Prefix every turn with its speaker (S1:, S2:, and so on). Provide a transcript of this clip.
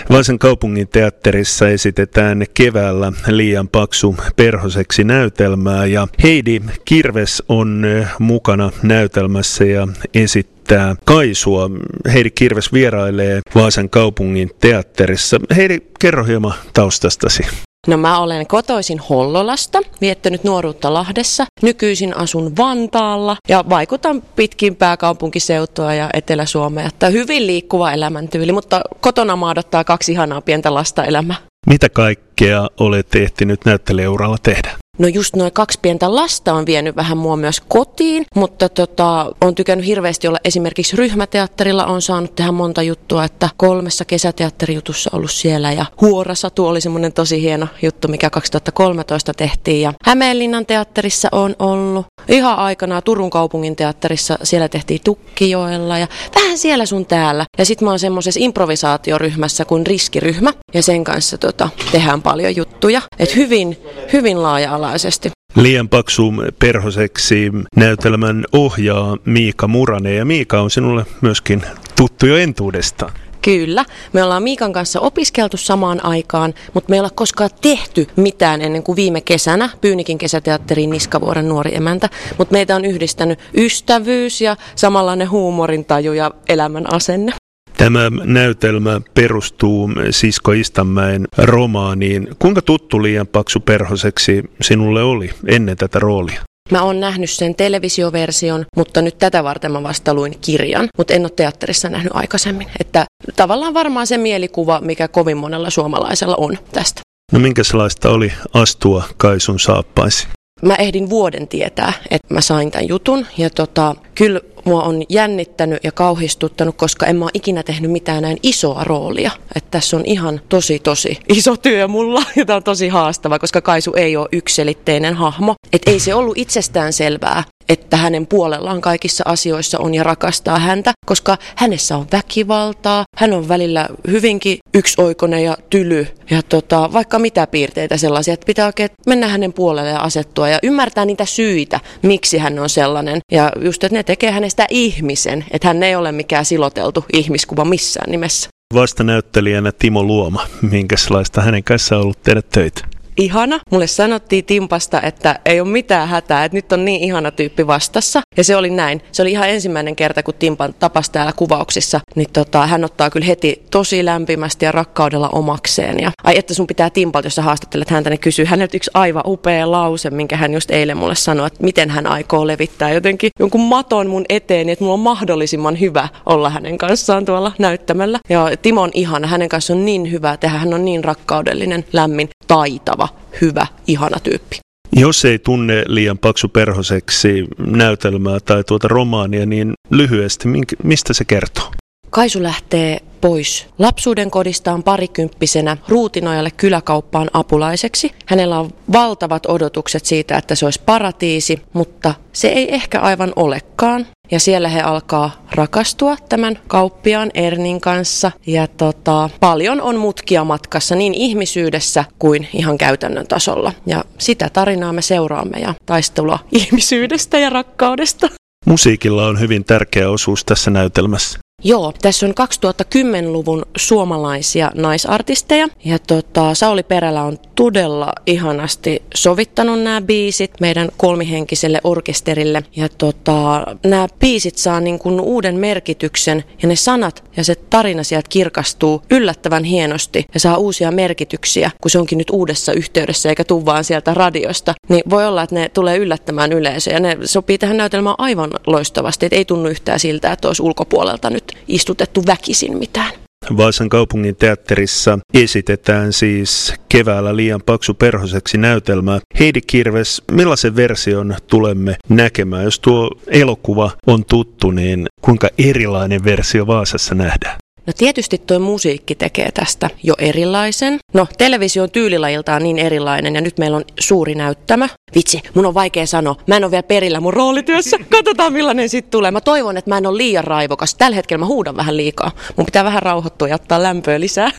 S1: Vaasan kaupungin teatterissa esitetään keväällä Liian paksu perhoseksi -näytelmää ja Heidi Kirves on mukana näytelmässä ja esittää Kaisua. Heidi Kirves vierailee Vaasan kaupungin teatterissa. Heidi, kerro hieman taustastasi.
S2: No mä olen kotoisin Hollolasta, viettänyt nuoruutta Lahdessa, nykyisin asun Vantaalla ja vaikutan pitkin pääkaupunkiseutua ja Etelä-Suomea. Että hyvin liikkuva elämäntyyli, mutta kotona maadottaa 2 ihanaa pientä lasta elämää.
S1: Mitä kaikkea olet ehtinyt näyttelijäuralla tehdä?
S2: No just noin 2 pientä lasta on vienyt vähän mua myös kotiin, mutta on tykännyt hirveästi olla esimerkiksi ryhmäteatterilla, on saanut tehdä monta juttua, että 3 kesäteatterijutussa ollut siellä ja Huorasatu oli semmoinen tosi hieno juttu, mikä 2013 tehtiin ja Hämeenlinnan teatterissa on ollut. Ihan aikanaan Turun kaupungin teatterissa, siellä tehtiin Tukkijoella ja vähän siellä sun täällä. Ja sit mä oon semmoisessa improvisaatioryhmässä kuin Riskiryhmä ja sen kanssa tehdään paljon juttuja. Et hyvin laaja-alaisesti.
S1: Liian paksu perhoseksi -näytelmän ohjaa Miika Muranen ja Miika on sinulle myöskin tuttu jo entuudestaan.
S2: Kyllä. Me ollaan Miikan kanssa opiskeltu samaan aikaan, mutta me ei olla koskaan tehty mitään ennen kuin viime kesänä Pyynikin kesäteatteriin Niskavuoren nuori emäntä. Mutta meitä on yhdistänyt ystävyys ja samanlainen huumorintaju ja elämän asenne.
S1: Tämä näytelmä perustuu Sisko Istanmäen romaaniin. Kuinka tuttu Liian paksu perhoseksi sinulle oli ennen tätä roolia?
S2: Mä oon nähnyt sen televisioversion, mutta nyt tätä varten mä vasta luin kirjan, mutta en ole teatterissa nähnyt aikaisemmin. Että tavallaan varmaan se mielikuva, mikä kovin monella suomalaisella on tästä.
S1: No minkälaista oli astua Kaisun saappaisiin?
S2: Mä ehdin vuoden tietää, että mä sain tämän jutun ja kyllä mua on jännittänyt ja kauhistuttanut, koska en mä ole ikinä tehnyt mitään näin isoa roolia. Että tässä on ihan tosi iso työ mulla ja tää on tosi haastava, koska Kaisu ei ole yksiselitteinen hahmo. Että ei se ollut itsestään selvää, että hänen puolellaan kaikissa asioissa on ja rakastaa häntä, koska hänessä on väkivaltaa, hän on välillä hyvinkin yksioikoinen ja tyly ja vaikka mitä piirteitä sellaisia, että pitää oikein mennä hänen puolelle ja asettua ja ymmärtää niitä syitä, miksi hän on sellainen ja just, että ne tekee hänestä ihmisen, että hän ei ole mikään siloteltu ihmiskuva missään nimessä.
S1: Vastanäyttelijänä Timo Luoma, minkälaista hänen kanssaan on ollut tehdä töitä?
S2: Ihana. Mulle sanottiin Timpasta, että ei ole mitään hätää, että nyt on niin ihana tyyppi vastassa. Ja se oli näin. Se oli ihan ensimmäinen kerta, kun Timpan tapasi täällä kuvauksissa. Niin hän ottaa kyllä heti tosi lämpimästi ja rakkaudella omakseen. Ja ai että sun pitää Timpalta, jos sä haastattelet häntä, niin kysyy häneltä yksi aivan upea lause, minkä hän just eilen mulle sanoi, että miten hän aikoo levittää jotenkin jonkun maton mun eteen, että mulla on mahdollisimman hyvä olla hänen kanssaan tuolla näyttämällä. Ja Timo on ihana. Hänen kanssa on niin hyvä tehdä. Hän on niin rakkaudellinen, lämmin, taitava, hyvä, ihana tyyppi.
S1: Jos ei tunne Liian paksu perhoseksi -näytelmää tai tuota romaania, niin lyhyesti, mistä se kertoo?
S2: Kaisu lähtee pois lapsuuden kodistaan parikymppisenä Ruutinojalle kyläkauppaan apulaiseksi. Hänellä on valtavat odotukset siitä, että se olisi paratiisi, mutta se ei ehkä aivan olekaan. Ja siellä he alkaa rakastua tämän kauppiaan Ernin kanssa. Ja paljon on mutkia matkassa niin ihmisyydessä kuin ihan käytännön tasolla. Ja sitä tarinaa me seuraamme ja taistelua ihmisyydestä ja rakkaudesta.
S1: Musiikilla on hyvin tärkeä osuus tässä näytelmässä.
S2: Joo, tässä on 2010-luvun suomalaisia naisartisteja ja Sauli Perälä on todella ihanasti sovittanut nämä biisit meidän kolmihenkiselle orkesterille ja nämä biisit saa niin kuin uuden merkityksen ja ne sanat ja se tarina sieltä kirkastuu yllättävän hienosti ja saa uusia merkityksiä, kun se onkin nyt uudessa yhteydessä eikä tule vaan sieltä radiosta, niin voi olla, että ne tulee yllättämään yleisöä ja ne sopii tähän näytelmään aivan loistavasti, että ei tunnu yhtään siltä, että olisi ulkopuolelta nyt istutettu väkisin mitään.
S1: Vaasan kaupungin teatterissa esitetään siis keväällä Liian paksu perhoseksi -näytelmää. Heidi Kirves, millaisen version tulemme näkemään? Jos tuo elokuva on tuttu, niin kuinka erilainen versio Vaasassa nähdään?
S2: No tietysti tuo musiikki tekee tästä jo erilaisen. No televisio on tyylilajiltaan niin erilainen ja nyt meillä on suuri näyttämö. Vitsi, mun on vaikea sanoa. Mä en ole vielä perillä mun roolityössä. Katsotaan millainen sit tulee. Mä toivon, että mä en ole liian raivokas. Tällä hetkellä mä huudan vähän liikaa. Mun pitää vähän rauhoittua ja ottaa lämpöä lisää.